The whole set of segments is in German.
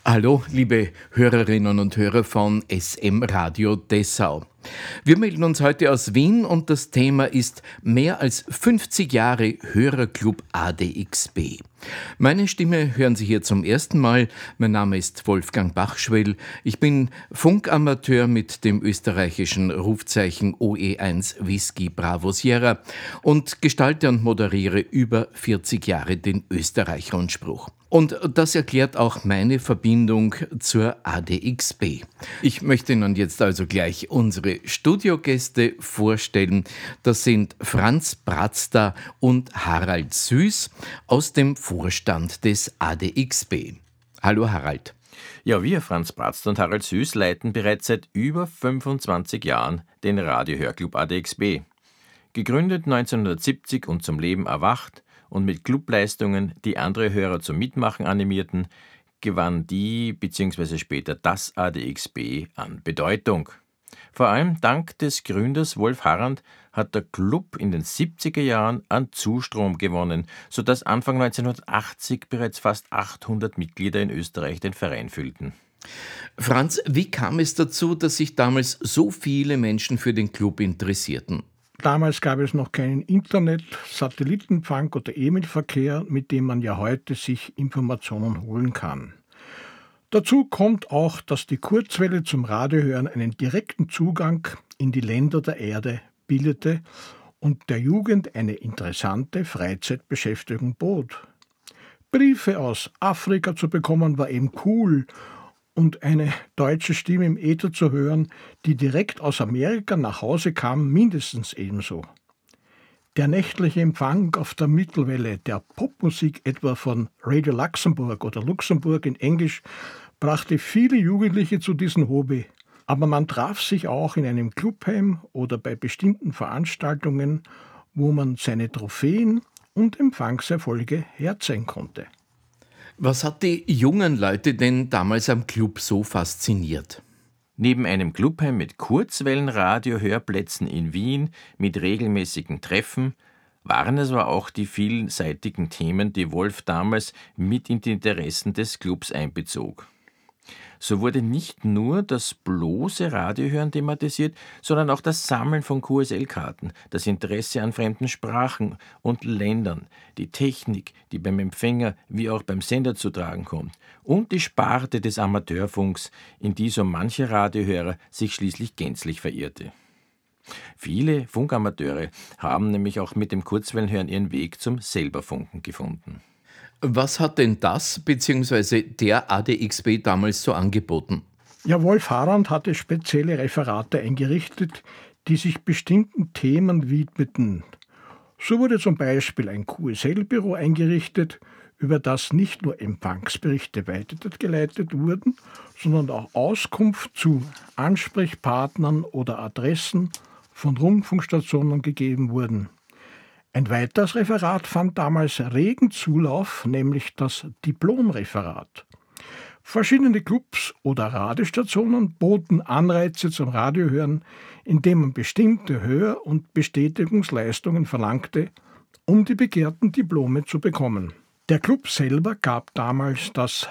Hallo, liebe Hörerinnen und Hörer von SM Radio Dessau. Wir melden uns heute aus Wien und das Thema ist mehr als 50 Jahre Hörerclub ADXB. Meine Stimme hören Sie hier zum ersten Mal. Mein Name ist Wolfgang Bachschwell. Ich bin Funkamateur mit dem österreichischen Rufzeichen OE1 Whisky Bravo Sierra und gestalte und moderiere über 40 Jahre den Österreich-Rundspruch. Und das erklärt auch meine Verbindung zur ADXB. Ich möchte Ihnen jetzt also gleich unsere Studiogäste vorstellen. Das sind Franz Brazda und Harald Süß aus dem Vorstand des ADXB. Hallo Harald. Ja, wir, Franz Brazda und Harald Süß, leiten bereits seit über 25 Jahren den Radiohörclub ADXB. Gegründet 1970 und zum Leben erwacht und mit Clubleistungen, die andere Hörer zum Mitmachen animierten, gewann die bzw. später das ADXB an Bedeutung. Vor allem dank des Gründers Wolf Harand hat der Club in den 70er Jahren an Zustrom gewonnen, sodass Anfang 1980 bereits fast 800 Mitglieder in Österreich den Verein füllten. Franz, wie kam es dazu, dass sich damals so viele Menschen für den Club interessierten? Damals gab es noch keinen Internet, Satellitenempfang oder E-Mail-Verkehr, mit dem man ja heute sich Informationen holen kann. Dazu kommt auch, dass die Kurzwelle zum Radiohören einen direkten Zugang in die Länder der Erde bildete und der Jugend eine interessante Freizeitbeschäftigung bot. Briefe aus Afrika zu bekommen war eben cool und eine deutsche Stimme im Äther zu hören, die direkt aus Amerika nach Hause kam, mindestens ebenso. Der nächtliche Empfang auf der Mittelwelle der Popmusik etwa von Radio Luxemburg oder Luxemburg in Englisch brachte viele Jugendliche zu diesem Hobby. Aber man traf sich auch in einem Clubheim oder bei bestimmten Veranstaltungen, wo man seine Trophäen und Empfangserfolge herzeigen konnte. Was hat die jungen Leute denn damals am Club so fasziniert? Neben einem Clubheim mit Kurzwellenradio-Hörplätzen in Wien mit regelmäßigen Treffen waren es aber auch die vielseitigen Themen, die Wolf damals mit in die Interessen des Clubs einbezog. So wurde nicht nur das bloße Radiohören thematisiert, sondern auch das Sammeln von QSL-Karten, das Interesse an fremden Sprachen und Ländern, die Technik, die beim Empfänger wie auch beim Sender zu tragen kommt und die Sparte des Amateurfunks, in die so mancher Radiohörer sich schließlich gänzlich verirrte. Viele Funkamateure haben nämlich auch mit dem Kurzwellenhören ihren Weg zum Selberfunken gefunden. Was hat denn das bzw. der ADXB damals so angeboten? Ja, Wolf Harand hatte spezielle Referate eingerichtet, die sich bestimmten Themen widmeten. So wurde zum Beispiel ein QSL-Büro eingerichtet, über das nicht nur Empfangsberichte weitergeleitet wurden, sondern auch Auskunft zu Ansprechpartnern oder Adressen von Rundfunkstationen gegeben wurden. Ein weiteres Referat fand damals regen Zulauf, nämlich das Diplomreferat. Verschiedene Clubs oder Radiostationen boten Anreize zum Radiohören, indem man bestimmte Hör- und Bestätigungsleistungen verlangte, um die begehrten Diplome zu bekommen. Der Club selber gab damals das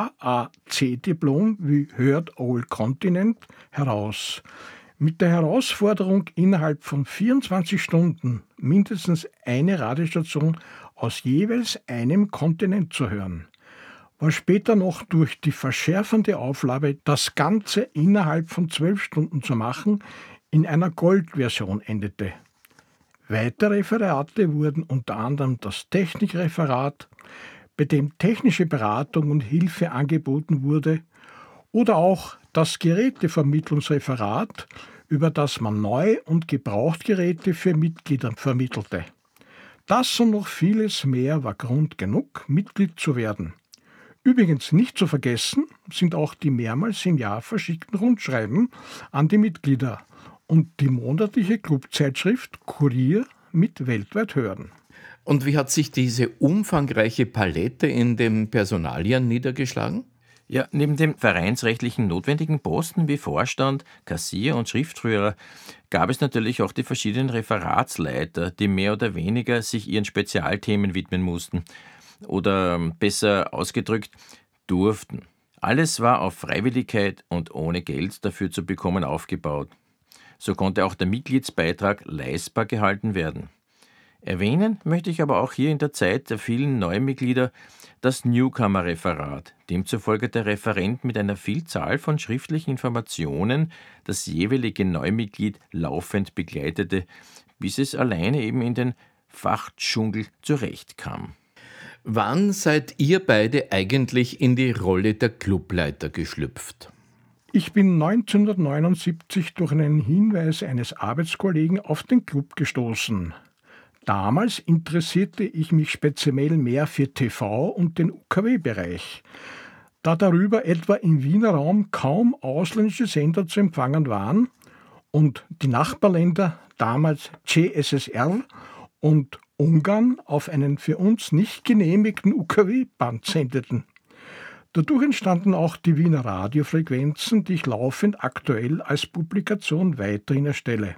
HAC-Diplom wie Heard All Continent heraus. Mit der Herausforderung, innerhalb von 24 Stunden mindestens eine Radiostation aus jeweils einem Kontinent zu hören, was später noch durch die verschärfende Auflage, das Ganze innerhalb von 12 Stunden zu machen, in einer Goldversion endete. Weitere Referate wurden unter anderem das Technikreferat, bei dem technische Beratung und Hilfe angeboten wurde, oder auch das Gerätevermittlungsreferat, über das man Neu- und Gebrauchtgeräte für Mitglieder vermittelte. Das und noch vieles mehr war Grund genug, Mitglied zu werden. Übrigens nicht zu vergessen sind auch die mehrmals im Jahr verschickten Rundschreiben an die Mitglieder und die monatliche Clubzeitschrift Kurier mit weltweit Hören. Und wie hat sich diese umfangreiche Palette in den Personalien niedergeschlagen? Ja, neben dem vereinsrechtlichen notwendigen Posten wie Vorstand, Kassier und Schriftführer gab es natürlich auch die verschiedenen Referatsleiter, die mehr oder weniger sich ihren Spezialthemen widmen mussten oder besser ausgedrückt durften. Alles war auf Freiwilligkeit und ohne Geld dafür zu bekommen aufgebaut. So konnte auch der Mitgliedsbeitrag leistbar gehalten werden. Erwähnen möchte ich aber auch hier in der Zeit der vielen Neumitglieder das Newcomer-Referat, demzufolge der Referent mit einer Vielzahl von schriftlichen Informationen das jeweilige Neumitglied laufend begleitete, bis es alleine eben in den Fachdschungel zurechtkam. Wann seid ihr beide eigentlich in die Rolle der Clubleiter geschlüpft? Ich bin 1979 durch einen Hinweis eines Arbeitskollegen auf den Club gestoßen. Damals interessierte ich mich speziell mehr für TV und den UKW-Bereich. Da darüber etwa im Wiener Raum kaum ausländische Sender zu empfangen waren und die Nachbarländer, damals CSSR und Ungarn, auf einen für uns nicht genehmigten UKW-Band sendeten. Dadurch entstanden auch die Wiener Radiofrequenzen, die ich laufend aktuell als Publikation weiterhin erstelle.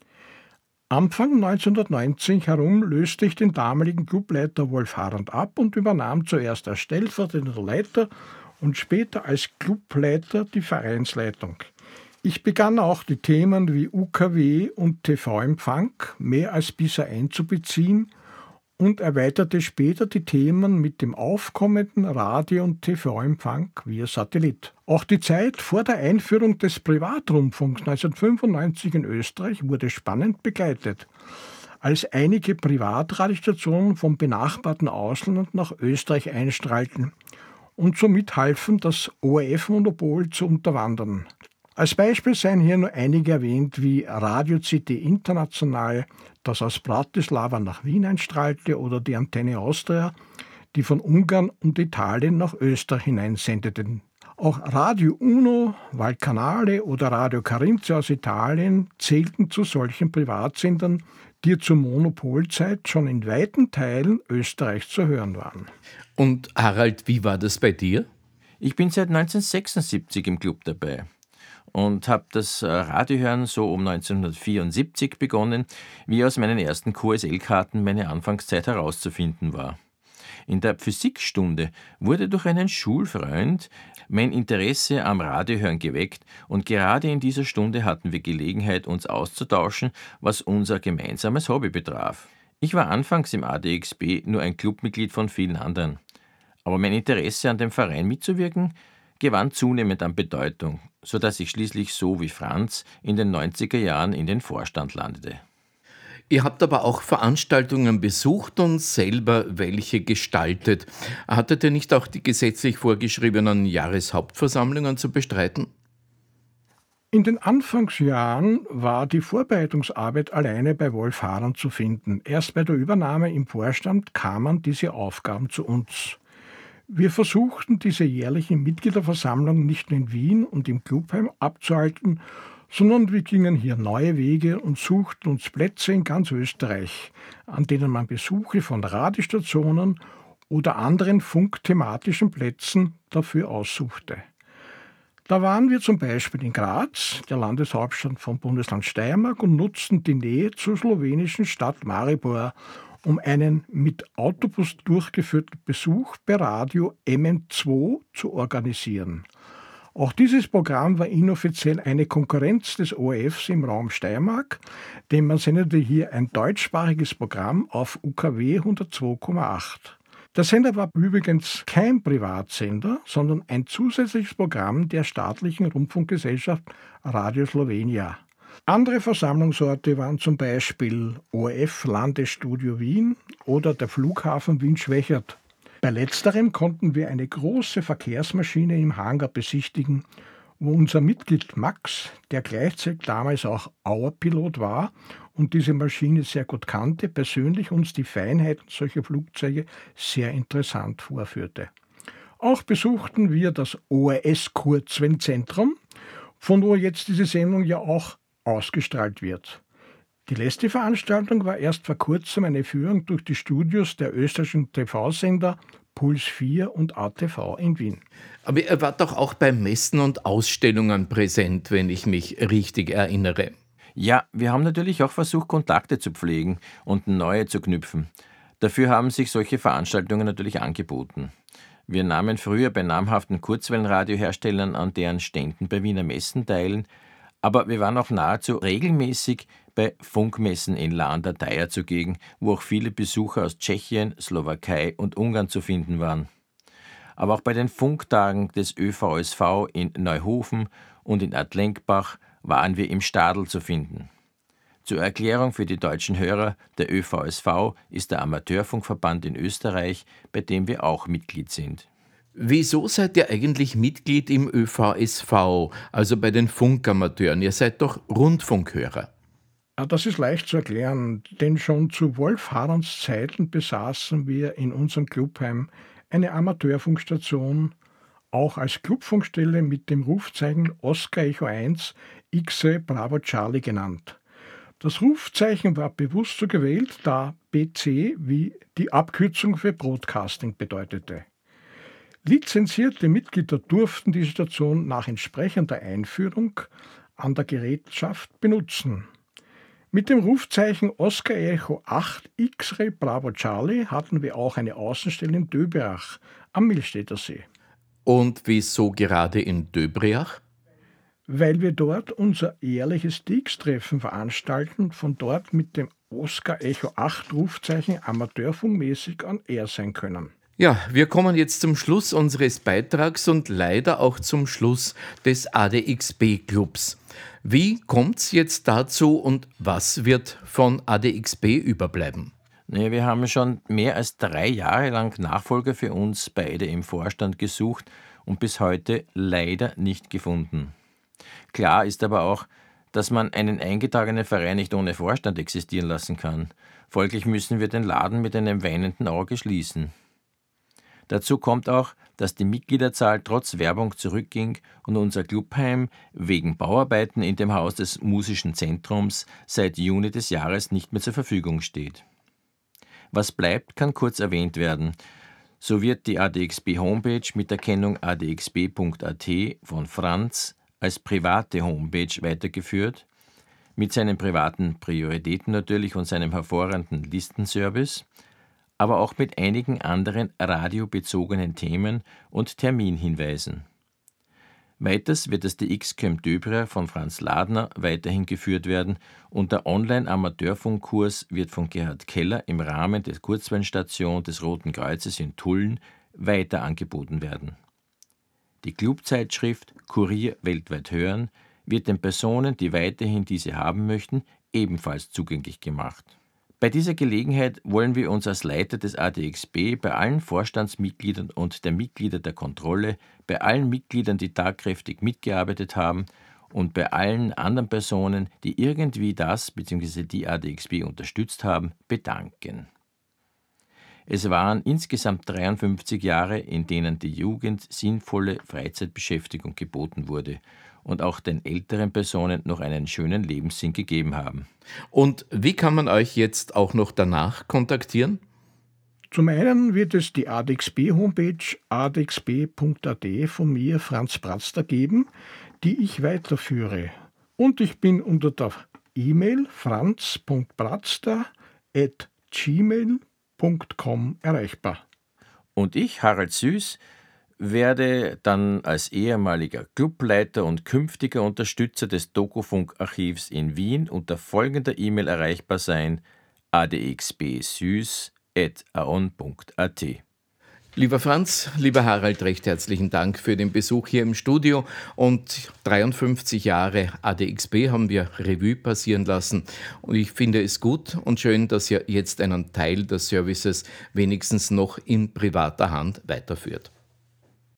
Anfang 1990 herum löste ich den damaligen Clubleiter Wolf Harand ab und übernahm zuerst als stellvertretender Leiter und später als Clubleiter die Vereinsleitung. Ich begann auch die Themen wie UKW und TV-Empfang mehr als bisher einzubeziehen und erweiterte später die Themen mit dem aufkommenden Radio- und TV-Empfang via Satellit. Auch die Zeit vor der Einführung des Privatrundfunks 1995 in Österreich wurde spannend begleitet, als einige Privatradiostationen vom benachbarten Ausland nach Österreich einstrahlten und somit halfen, das ORF-Monopol zu unterwandern. Als Beispiel seien hier nur einige erwähnt wie Radio CT International, das aus Bratislava nach Wien einstrahlte, oder die Antenne Austria, die von Ungarn und Italien nach Österreich hineinsendeten. Auch Radio Uno, Val Canale oder Radio Carinzia aus Italien zählten zu solchen Privatsendern, die zur Monopolzeit schon in weiten Teilen Österreichs zu hören waren. Und Harald, wie war das bei dir? Ich bin seit 1976 im Club dabei und habe das Radiohören so um 1974 begonnen, wie aus meinen ersten QSL-Karten meine Anfangszeit herauszufinden war. In der Physikstunde wurde durch einen Schulfreund mein Interesse am Radiohören geweckt und gerade in dieser Stunde hatten wir Gelegenheit, uns auszutauschen, was unser gemeinsames Hobby betraf. Ich war anfangs im ADXB nur ein Clubmitglied von vielen anderen, aber mein Interesse an dem Verein mitzuwirken gewann zunehmend an Bedeutung, sodass ich schließlich so wie Franz in den 90er Jahren in den Vorstand landete. Ihr habt aber auch Veranstaltungen besucht und selber welche gestaltet. Hattet ihr nicht auch die gesetzlich vorgeschriebenen Jahreshauptversammlungen zu bestreiten? In den Anfangsjahren war die Vorbereitungsarbeit alleine bei Wolf Harand zu finden. Erst bei der Übernahme im Vorstand kamen diese Aufgaben zu uns. Wir versuchten, diese jährlichen Mitgliederversammlungen nicht nur in Wien und im Clubheim abzuhalten, sondern wir gingen hier neue Wege und suchten uns Plätze in ganz Österreich, an denen man Besuche von Radiostationen oder anderen funkthematischen Plätzen dafür aussuchte. Da waren wir zum Beispiel in Graz, der Landeshauptstadt vom Bundesland Steiermark, und nutzten die Nähe zur slowenischen Stadt Maribor, um einen mit Autobus durchgeführten Besuch bei Radio MN2 zu organisieren. Auch dieses Programm war inoffiziell eine Konkurrenz des ORFs im Raum Steiermark, denn man sendete hier ein deutschsprachiges Programm auf UKW 102,8. Der Sender war übrigens kein Privatsender, sondern ein zusätzliches Programm der staatlichen Rundfunkgesellschaft Radio Slovenia. Andere Versammlungsorte waren zum Beispiel ORF Landesstudio Wien oder der Flughafen Wien-Schwächert. Bei letzterem konnten wir eine große Verkehrsmaschine im Hangar besichtigen, wo unser Mitglied Max, der gleichzeitig damals auch Auerpilot war und diese Maschine sehr gut kannte, persönlich uns die Feinheiten solcher Flugzeuge sehr interessant vorführte. Auch besuchten wir das ORS Kurzwellenzentrum, von wo jetzt diese Sendung ja auch ausgestrahlt wird. Die letzte Veranstaltung war erst vor kurzem eine Führung durch die Studios der österreichischen TV-Sender Puls 4 und ATV in Wien. Aber ihr wart doch auch bei Messen und Ausstellungen präsent, wenn ich mich richtig erinnere. Ja, wir haben natürlich auch versucht, Kontakte zu pflegen und neue zu knüpfen. Dafür haben sich solche Veranstaltungen natürlich angeboten. Wir nahmen früher bei namhaften Kurzwellenradioherstellern an deren Ständen bei Wiener Messen teil, aber wir waren auch nahezu regelmäßig bei Funkmessen in La an der Thaya zugegen, wo auch viele Besucher aus Tschechien, Slowakei und Ungarn zu finden waren. Aber auch bei den Funktagen des ÖVSV in Neuhofen und in Adlenkbach waren wir im Stadl zu finden. Zur Erklärung für die deutschen Hörer, der ÖVSV ist der Amateurfunkverband in Österreich, bei dem wir auch Mitglied sind. Wieso seid ihr eigentlich Mitglied im ÖVSV, also bei den Funkamateuren? Ihr seid doch Rundfunkhörer. Das ist leicht zu erklären, denn schon zu Wolf Harans Zeiten besaßen wir in unserem Clubheim eine Amateurfunkstation, auch als Clubfunkstelle mit dem Rufzeichen Oscar Echo 1 X-Ray Bravo Charlie genannt. Das Rufzeichen war bewusst so gewählt, da BC wie die Abkürzung für Broadcasting bedeutete. Lizenzierte Mitglieder durften die Station nach entsprechender Einführung an der Gerätschaft benutzen. Mit dem Rufzeichen Oscar Echo 8 X-Ray Bravo Charlie hatten wir auch eine Außenstelle in Döberach am Millstätter See. Und wieso gerade in Döbriach? Weil wir dort unser jährliches DX-Treffen veranstalten und von dort mit dem Oscar Echo 8 Rufzeichen amateurfunkmäßig on air sein können. Ja, wir kommen jetzt zum Schluss unseres Beitrags und leider auch zum Schluss des ADXB-Clubs. Wie kommt's jetzt dazu und was wird von ADXB überbleiben? Wir haben schon mehr als 3 Jahre lang Nachfolger für uns beide im Vorstand gesucht und bis heute leider nicht gefunden. Klar ist aber auch, dass man einen eingetragenen Verein nicht ohne Vorstand existieren lassen kann. Folglich müssen wir den Laden mit einem weinenden Auge schließen. Dazu kommt auch, dass die Mitgliederzahl trotz Werbung zurückging und unser Clubheim wegen Bauarbeiten in dem Haus des Musischen Zentrums seit Juni des Jahres nicht mehr zur Verfügung steht. Was bleibt, kann kurz erwähnt werden. So wird die ADXB-Homepage mit der Kennung adxb.at von Franz als private Homepage weitergeführt, mit seinen privaten Prioritäten natürlich und seinem hervorragenden Listenservice, aber auch mit einigen anderen radiobezogenen Themen und Terminhinweisen. Weiters wird das DX-Camp Döbriach von Franz Ladner weiterhin geführt werden und der Online-Amateurfunkkurs wird von Gerhard Keller im Rahmen der Kurzwellenstation des Roten Kreuzes in Tulln weiter angeboten werden. Die Clubzeitschrift Kurier weltweit hören wird den Personen, die weiterhin diese haben möchten, ebenfalls zugänglich gemacht. Bei dieser Gelegenheit wollen wir uns als Leiter des ADXB bei allen Vorstandsmitgliedern und der Mitglieder der Kontrolle, bei allen Mitgliedern, die tagkräftig mitgearbeitet haben und bei allen anderen Personen, die irgendwie das bzw. die ADXB unterstützt haben, bedanken. Es waren insgesamt 53 Jahre, in denen die Jugend sinnvolle Freizeitbeschäftigung geboten wurde und auch den älteren Personen noch einen schönen Lebenssinn gegeben haben. Und wie kann man euch jetzt auch noch danach kontaktieren? Zum einen wird es die ADXB-Homepage adxb.at von mir, Franz Bratzter, geben, die ich weiterführe. Und ich bin unter der E-Mail franz.bratzter@gmail.com erreichbar. Und ich, Harald Süß, werde dann als ehemaliger Clubleiter und künftiger Unterstützer des Dokufunk-Archivs in Wien unter folgender E-Mail erreichbar sein: adxbsüß@aon.at. Lieber Franz, lieber Harald, recht herzlichen Dank für den Besuch hier im Studio und 53 Jahre ADXB haben wir Revue passieren lassen und ich finde es gut und schön, dass ihr jetzt einen Teil des Services wenigstens noch in privater Hand weiterführt.